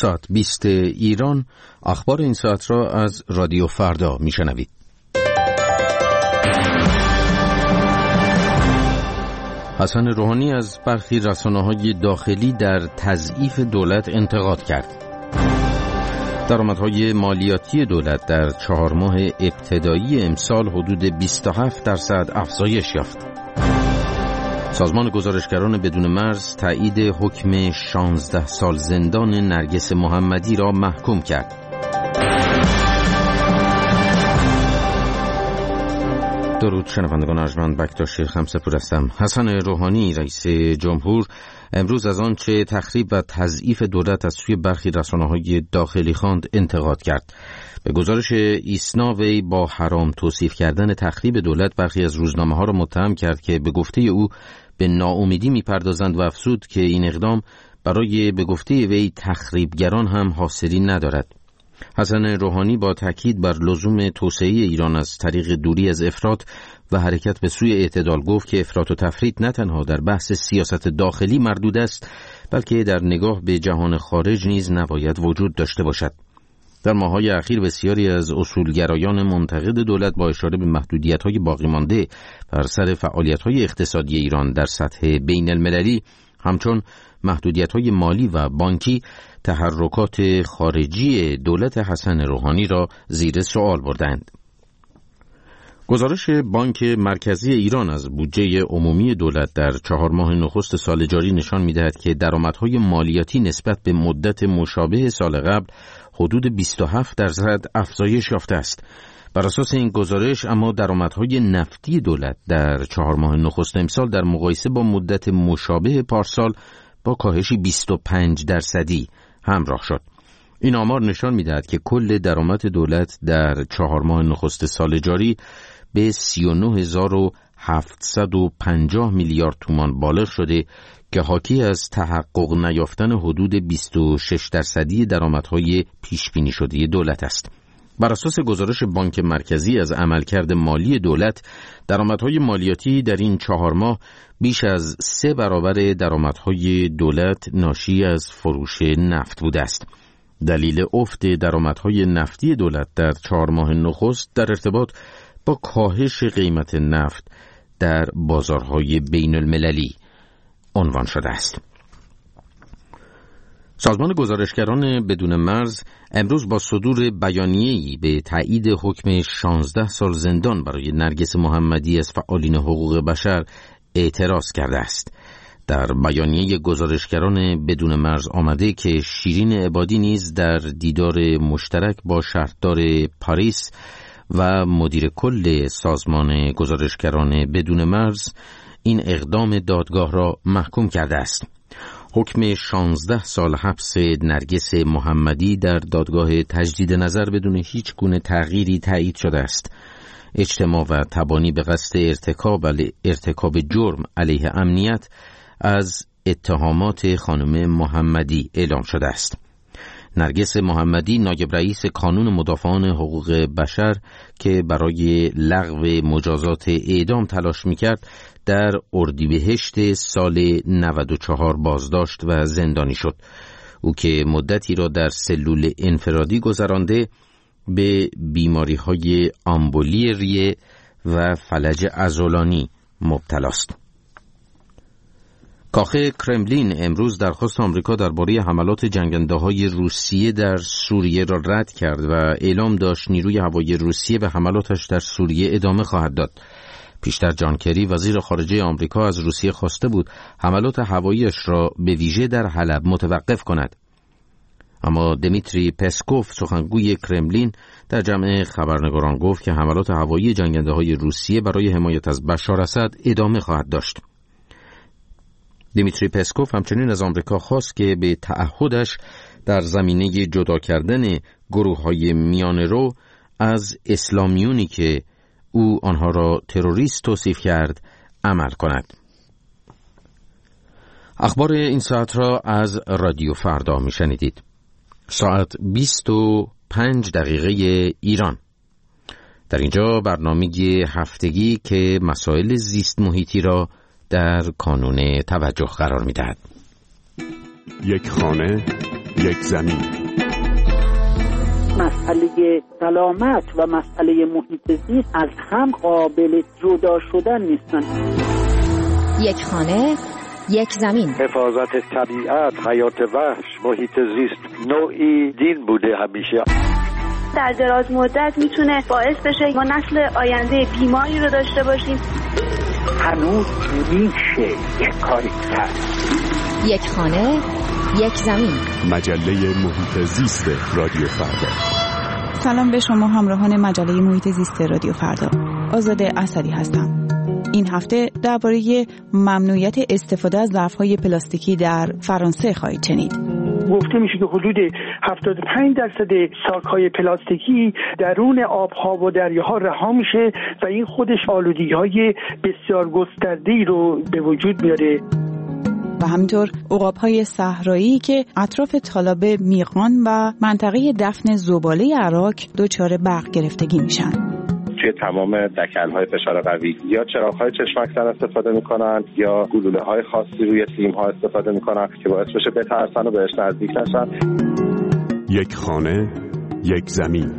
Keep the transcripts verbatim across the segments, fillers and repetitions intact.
ساعت بیست ایران. اخبار این ساعت را از رادیو فردا میشنوید. حسن روحانی از برخی رسانه‌های داخلی در تضعیف دولت انتقاد کرد. درآمدهای مالیاتی دولت در چهار ماه ابتدایی امسال حدود بیست و هفت درصد افزایش یافت. سازمان گزارشگران بدون مرز تایید حکم شانزده سال زندان نرگس محمدی را محکوم کرد. درود شنوندگان ارجمند، بکتاشی خمسپور هستم. حسن روحانی رئیس جمهور امروز از آنچه تخریب و تضعیف دولت از سوی برخی رسانه‌های داخلی خواند انتقاد کرد. به گزارش ایسنا وی با حرام توصیف کردن تخریب دولت برخی از روزنامه‌ها را متهم کرد که به گفته او به ناامیدی می‌پردازند و افزود که این اقدام برای به گفته وی تخریبگران هم حاصلی ندارد. حسن روحانی با تاکید بر لزوم توسعه ایران از طریق دوری از افراط و حرکت به سوی اعتدال گفت که افراط و تفریط نه تنها در بحث سیاست داخلی مردود است، بلکه در نگاه به جهان خارج نیز نباید وجود داشته باشد. در ماه‌های اخیر بسیاری از اصولگرایان منتقد دولت با اشاره به محدودیت‌های باقی مانده بر سر فعالیت‌های اقتصادی ایران در سطح بین المللی، همچون محدودیت‌های مالی و بانکی، تحرکات خارجی دولت حسن روحانی را زیر سوال بردند. گزارش بانک مرکزی ایران از بودجه عمومی دولت در چهار ماه نخست سال جاری نشان می‌دهد که درآمدهای مالیاتی نسبت به مدت مشابه سال قبل حدود بیست و هفت درصد افزایش یافته است. بر اساس این گزارش اما درآمدهای نفتی دولت در چهار ماه نخست امسال در مقایسه با مدت مشابه پارسال با کاهشی بیست و پنج درصدی همراه شد. این آمار نشان می‌دهد که کل درآمد دولت در چهار ماه نخست سال جاری به سی و نه هزار و هفتصد و پنجاه میلیارد تومان بالغ شده که حاکی از تحقق نیافتن حدود بیست و شش درصدی درآمدهای پیش بینی شده دولت است. بر اساس گزارش بانک مرکزی از عملکرد مالی دولت، درآمدهای مالیاتی در این چهار ماه بیش از سه برابر درآمدهای دولت ناشی از فروش نفت بوده است. دلیل افت درآمدهای نفتی دولت در چهار ماه نخست در ارتباط با کاهش قیمت نفت در بازارهای بین المللی عنوان شده است. سازمان گزارشگران بدون مرز امروز با صدور بیانیه‌ای به تایید حکم شانزده سال زندان برای نرگس محمدی از فعالین حقوق بشر اعتراض کرده است. در بیانیه گزارشگران بدون مرز آمده که شیرین عبادی نیز در دیدار مشترک با شهردار پاریس و مدیر کل سازمان گزارشگران بدون مرز این اقدام دادگاه را محکوم کرده است. حکم شانزده سال حبس نرگس محمدی در دادگاه تجدید نظر بدون هیچ گونه تغییری تایید شده است. اجتماع و تبانی به قصد ارتکاب ارتکاب جرم علیه امنیت از اتهامات خانم محمدی اعلام شده است. نرگس محمدی نایب رئیس کانون مدافعان حقوق بشر که برای لغو مجازات اعدام تلاش می‌کرد، در اردیبهشت سال نود و چهار بازداشت و زندانی شد. او که مدتی را در سلول انفرادی گذرانده به بیماری‌های آمبولی ریه و فلج عضلانی مبتلاست. کاخ کرملین امروز درخواست آمریکا درباره حملات جنگنده‌های روسیه در سوریه را رد کرد و اعلام داشت نیروی هوایی روسیه به حملاتش در سوریه ادامه خواهد داد. پیشتر جان کری وزیر خارجه آمریکا از روسیه خواسته بود حملات هواییش را به ویژه در حلب متوقف کند. اما دمیتری پسکوف سخنگوی کرملین در جمع خبرنگاران گفت که حملات هوایی جنگنده‌های روسیه برای حمایت از بشار اسد ادامه خواهد داشت. دمیتری پسکوف همچنین از آمریکا خواست که به تعهدش در زمینه جدا کردن گروه‌های میانه‌رو از اسلامیونی که او آنها را تروریست توصیف کرد عمل کند. اخبار این ساعت را از رادیو فردا میشنیدید. ساعت بیست و پنج دقیقه ایران. در اینجا برنامه هفتگی که مسائل زیست محیطی را در کانون توجه قرار می‌دهد. یک خانه، یک زمین. مسئله سلامت و مسئله محیط زیست از هم قابل جدا شدن نیستن. یک خانه، یک زمین. حفاظت طبیعت، حیات وحش، محیط زیست نوعی دین بوده همیشه. در دراز مدت میتونه باعث بشه ما نسل آینده بیماری رو داشته باشیم. هنوز میشه یک کاری کرد. یک خانه، یک زمین. مجله محیط زیست رادیو فردا. سلام به شما همراهان مجله محیط زیست رادیو فردا. آزاده اسدی هستم. این هفته درباره ممنوعیت استفاده از ظرف‌های پلاستیکی در فرانسه خواهید شنید. گفته میشه که حدود هفتاد و پنج درصد ساک‌های پلاستیکی درون آب‌ها و دریاها رها میشه و این خودش آلودگی‌های بسیار گسترده‌ای رو به وجود میاره. و همینطور عقاب‌های صحرایی که اطراف تالاب میقان و منطقه دفن زباله عراق دچار برق گرفتگی میشن. توی تمام دکل‌های فشار قوی یا چراغ‌های چشمک‌زن استفاده می‌کنن یا گلوله‌های خاصی روی سیم‌ها استفاده می‌کنن که باعث بشه بترسن و بهش نزدیک نشن. یک خانه، یک زمین.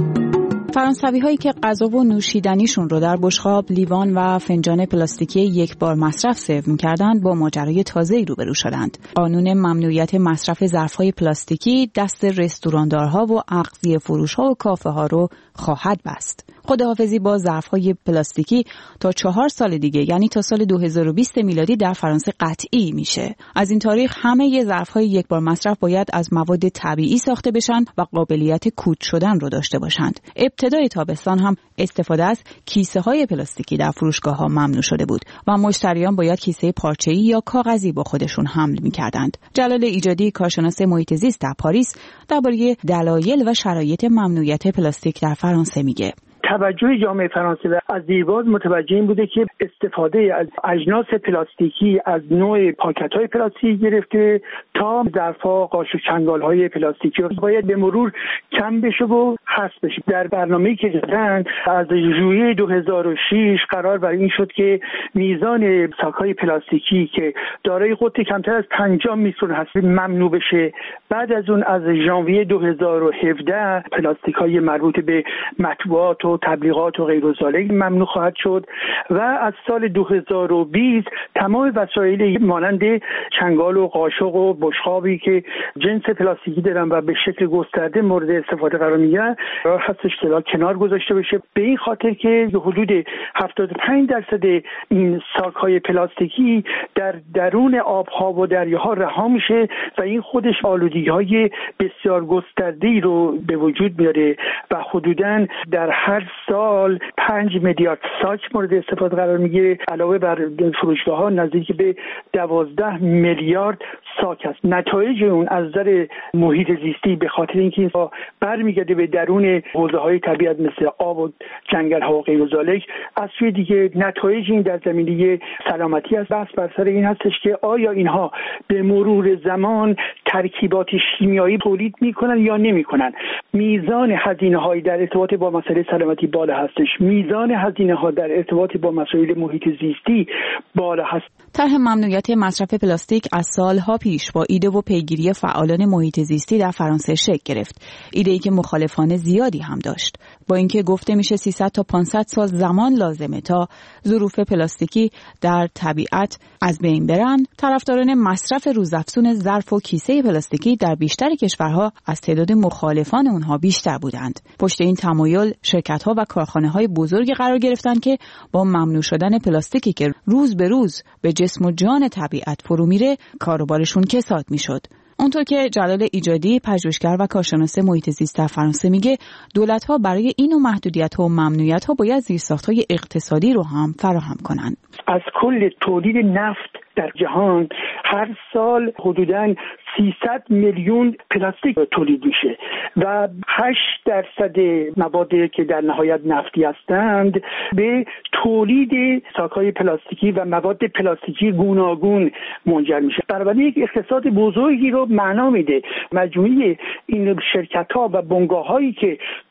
فرانسوی هایی که غذا و نوشیدنیشون رو در بشقاب، لیوان و فنجان پلاستیکی یک بار مصرف سرو می‌کردند با ماجرای تازه‌ای روبرو شدند. قانون ممنوعیت مصرف ظرف‌های پلاستیکی دست رستوراندارها و اغذیه فروش‌ها و کافه‌ها رو خواهد بست. خداحافظی با ظرف‌های پلاستیکی تا چهار سال دیگه یعنی تا سال دو هزار و بیست میلادی در فرانسه قطعی میشه. از این تاریخ همه ی ظرف‌های یک بار مصرف باید از مواد طبیعی ساخته بشن و قابلیت کوچ شدن رو داشته باشند. ابتدای تابستان هم استفاده از کیسه‌های پلاستیکی در فروشگاه‌ها ممنوع شده بود و مشتریان باید کیسه پارچه‌ای یا کاغذی با خودشون حمل می‌کردند. جلال ایجادی، کارشناس محیط زیست در پاریس، درباره دلایل و شرایط ممنوعیت پلاستیک در فرانسه میگه. توجه جامعه فرانسه از دیرباز متوجه این بوده که استفاده از اجناس پلاستیکی از نوع پاکت‌های پلاستیکی گرفته تا ظرف‌ها، قاشق چنگال‌های پلاستیکی باید به مرور کم بشه و حذف بشه. در برنامه‌ای که دادن از ژوئیه دو هزار و شش قرار بر این شد که میزان ساک‌های پلاستیکی که دارای قطر کمتر از پنجاه میکرون هست ممنوع بشه. بعد از اون از ژانویه دو هزار و هفده پلاستیک‌های مربوط به مطبوعات و تبلیغات و غیر و ذالک ممنوع خواهد شد و از سال دو هزار و بیست تمام وسایل مانند چنگال و قاشق و بشقابی که جنس پلاستیکی دارن و به شکل گسترده مورد استفاده قرار میگیرن هستش که کنار گذاشته بشه، به این خاطر که حدود هفتاد و پنج درصد این ساک‌های پلاستیکی در درون آب‌ها و دریاها رها میشه و این خودش آلودگی‌های بسیار گسترده‌ای رو به وجود میاره و حدوداً در هر سال پنج میلیارد ساک مورد استفاده قرار میگیره. علاوه بر فروشگاه‌ها نزدیک به دوازده میلیارد ساک است. نتایج اون از نظر محیط زیستی به خاطر اینکه این برمیگرده به درون حوزه‌های طبیعت مثل آب و جنگل‌ها و غیر و ذالک، از سوی دیگه نتایج این در زمینه سلامتی است. بحث بر سر این هستش که آیا اینها به مرور زمان ترکیبات شیمیایی تولید میکنن یا نمیکنن. میزان هزینه‌های در ارتباط با مسئله سلامتی بالا هستش، میزان هزینه‌ها در ارتباط با مسائل محیط زیستی بالا هست. طرح ممنوعیت مصرف پلاستیک از سالها پیش با ایده و پیگیری فعالان محیط زیستی در فرانسه شکل گرفت. ایده‌ای که مخالفان زیادی هم داشت. با اینکه گفته میشه سیصد تا پانصد سال زمان لازمه تا ظروف پلاستیکی در طبیعت از بین برن، طرفداران مصرف روزافزون ظرف و کیسه پلاستیکی در بیشتر کشورها از تعداد مخالفان اونها بیشتر بودند. پشت این تمایل شرکت‌ها و کارخانه‌های بزرگی قرار گرفتند که با ممنوع شدن پلاستیکی که روز به روز به جسم و جان طبیعت فرو میره، کاروبارشون کساد میشد. اونطور که جلال ایجادی، پژوهشگر و کارشناس محیط زیست در فرانسه میگه، دولت‌ها برای این و محدودیت‌ها و ممنوعیت‌ها باید زیرساخت‌های اقتصادی رو هم فراهم کنند. از کل تولید نفت در جهان هر سال حدوداً سیصد میلیون پلاستیک تولید میشه و هشت درصد موادی که در نهایت نفتی هستند به تولید ساک‌های پلاستیکی و مواد پلاستیکی گوناگون منجر میشه. بنابراین یک اقتصاد بزرگی رو معنا میده. مجموعه این شرکت‌ها و بنگاه‌هایی که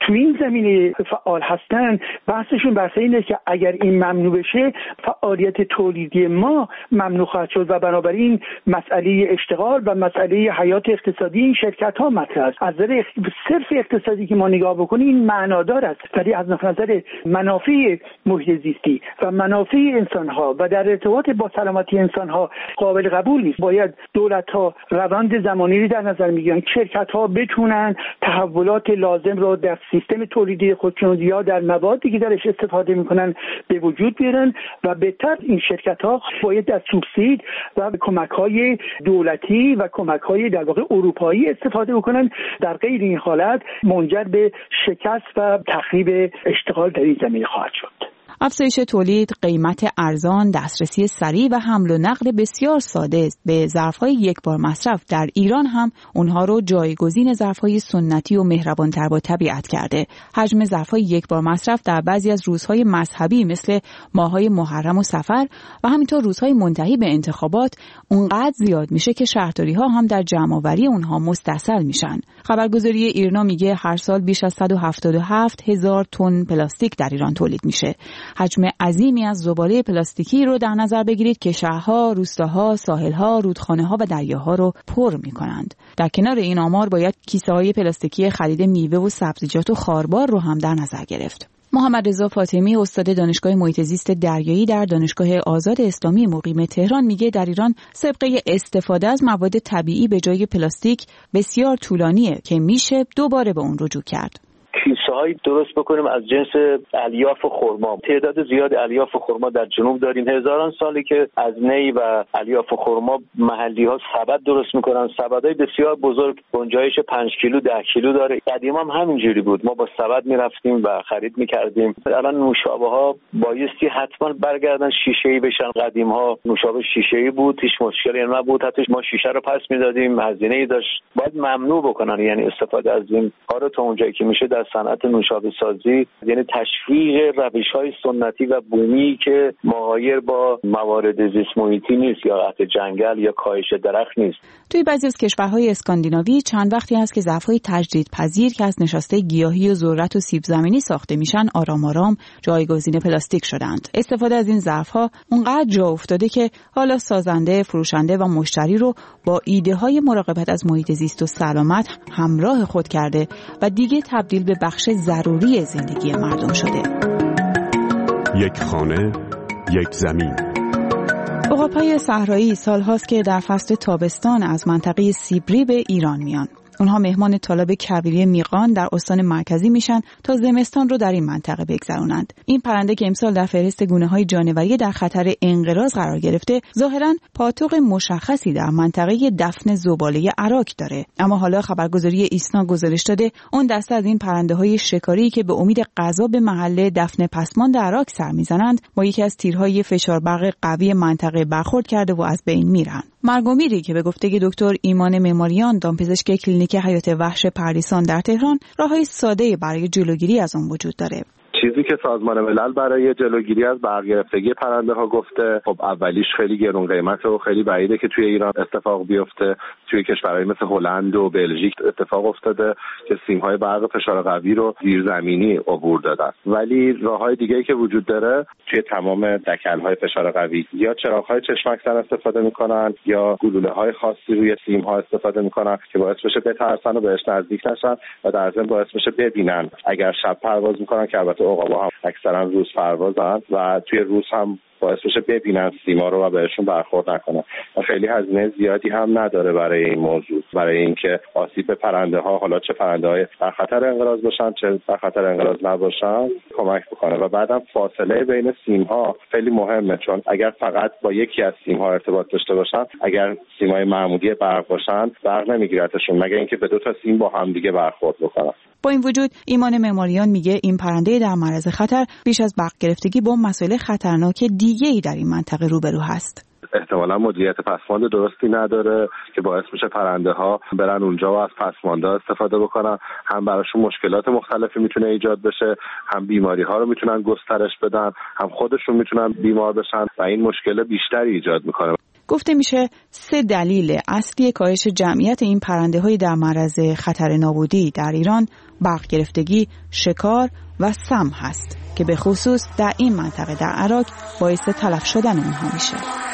تو این زمینه فعال هستن، بحثشون بحث اینه که اگر این ممنوع بشه فعالیت تولیدی ما ممنوع خواهد شد و بنابراین مسئله اشتغال و مسئله حیات اقتصادی این شرکت ها مطرح است. از نظر صرف اقتصادی که ما نگاه بکنیم این معنادار است، ولی از نظر منافع محیط زیستی و منافع انسان ها و در ارتباط با سلامتی انسان ها قابل قبول نیست. باید دولت ها روند زمانی رو در نظر میگیرن، شرکت ها بتونن تحولات لازم رو در سیستم تولیدی خودشون یا در موادی که درش استفاده میکنن به وجود بیارن و بهتر این شرکت ها باید از سوبسید و کمک های دولتی و کمک های در واقع اروپایی استفاده بکنن. در غیر این حالت منجر به شکست و تخریب اشتغال در این زمینه خواهد شد. افزایش تولید، قیمت ارزان، دسترسی سریع و حمل و نقل بسیار ساده به ظرف‌های یک بار مصرف در ایران هم اونها رو جایگزین ظرف‌های سنتی و مهربان‌تر با طبیعت کرده. حجم ظرف‌های یک بار مصرف در بعضی از روزهای مذهبی مثل ماه‌های محرم و صفر و همینطور روزهای منتهی به انتخابات اونقدر زیاد میشه که شهرداری‌ها هم در جمع‌آوری اونها مستحصل میشن. خبرگزاری ایرنا میگه هر سال بیش از صد و هفتاد و هفت هزار تن پلاستیک در ایران تولید میشه. حجم عظیمی از زباله پلاستیکی رو در نظر بگیرید که شهرها، روستاها، ساحلها، رودخانه‌ها و دریاها رو پر می‌کنند. در کنار این آمار باید کیسه‌های پلاستیکی خرید میوه و سبزیجات و خاربار رو هم در نظر گرفت. محمد رضا فاطمی استاد دانشگاه محیط زیست دریایی در دانشگاه آزاد اسلامی مقیم تهران میگه در ایران سابقه استفاده از مواد طبیعی به جای پلاستیک بسیار طولانیه که میشه دوباره به اون رجوع کرد. کیسه‌هایی درست بکنیم از جنس الیاف و خرما. تعداد زیاد الیاف و خرما در جنوب داریم. هزاران سالی که از نی و الیاف و خرما محلی‌ها سبد درست می‌کنن. سبدهای بسیار بزرگ، گنجایش پنج کیلو ده کیلو داره. قدیما هم همینجوری بود. ما با سبد می‌رفتیم و خرید می‌کردیم. الان نوشابه‌ها بایستی حتما برگردن شیشه‌ای بشن. قدیم‌ها نوشابه شیشه‌ای بود، هیچ مشکلی نبود. حتی ما شیشه رو پس می‌دادیم، هزینه‌ای داشت. باید ممنوع بکنن، یعنی استفاده از این کارو تا اونجایی که میشه در صنعت نوشابه سازی، یعنی تشویق روش‌های سنتی و بومی که مغایر با موارد زیست محیطی نیست یا قطع جنگل یا کاهش درخت نیست. توی بعضی از کشورهای اسکاندیناوی چند وقتی هست که ظرف‌های تجدیدپذیر که از نشاسته گیاهی و ذرت و سیب زمینی ساخته میشن آرام آرام جایگزین پلاستیک شدند. استفاده از این ظرف‌ها اونقدر جا افتاده که حالا سازنده، فروشنده و مشتری رو با ایده‌های مراقبت از محیط زیست و سلامت همراه خود کرده و دیگه تبدیل به بخش ضروری زندگی مردم شده. یک خانه، یک زمین. عقاب‌های صحرایی سالهاست که در فصل تابستان از منطقه سیبری به ایران میان. اونها مهمان طالب کویری میقان در استان مرکزی میشن تا زمستان رو در این منطقه بگذرونند. این پرنده که امسال در فهرست گونه‌های جانوری در خطر انقراض قرار گرفته، ظاهراً پاتوق مشخصی در منطقه دفن زباله اراک داره. اما حالا خبرگزاری ایسنا گزارش داده اون دسته از این پرنده‌های شکاری که به امید غذا به محله دفن پسماند اراک سر میزنند، با یکی از تیرهای فشار برق قوی منطقه برخورد کرده و از بین میرن. مرگ و میری که به گفته دکتر ایمان معماریان، دامپزشک کلینیک حیات وحش پردیسان در تهران، راههای ساده برای جلوگیری از اون وجود داره. چیزی که سازمان ملل برای جلوگیری از برگرفتگی پرنده ها گفته، خب اولیش خیلی گرون قیمته و خیلی بعیده که توی ایران اتفاق بیفته. توی کشورهای مثل هلند و بلژیک اتفاق افتاده که سیم‌های برق فشار قوی رو زیرزمینی عبور دادن. ولی راههای دیگه‌ای که وجود داره، توی تمام دکل‌های فشار قوی یا چراغ‌های چشمک زن استفاده می‌کنن یا گلوله‌های خاصی روی سیم‌ها استفاده می‌کنن که باعث بشه بترسن و بهش نزدیک نشن و در ضمن باعث بشه ببینن. اگر شب پرواز می‌کنن که البته عقاب‌ها هم اکثرا روز پروازن و توی روز هم باعث بشه ببینن سیما رو و بهشون برخورد نکنن. خیلی هزینه زیادی هم نداره برای این موضوع، برای اینکه آسیب به پرنده ها، حالا چه پرنده های در خطر انقراض باشن چه در خطر انقراض نباشن، کمک بکنه. و بعدم فاصله بین سیم ها خیلی مهمه، چون اگر فقط با یکی از سیم ها ارتباط داشته باشن، اگر سیمای معمولی برق باشن برق نمیگیرتشون مگر اینکه به دو تا سیم با هم دیگه برخورد بکنن. با این وجود ایمان معماریان میگه این پرنده در معرض خطر بیش از برق گرفتگی با مسائل خطرناک دیگه‌ای در این منطقه روبرو هست. احتمالاً مدیریت پسماند درستی نداره که باعث میشه پرنده ها برن اونجا و از پسماندها استفاده بکنن. هم براشون مشکلات مختلفی میتونه ایجاد بشه، هم بیماری ها رو میتونن گسترش بدن، هم خودشون میتونن بیمار بشن و این مشکل بیشتری ایجاد میکنه. گفته میشه سه دلیل اصلی کاهش جمعیت این پرنده‌های در معرض خطر نابودی در ایران برق گرفتگی، شکار و سم هست که به خصوص در این منطقه در عراق باعث تلف شدن اونها میشه.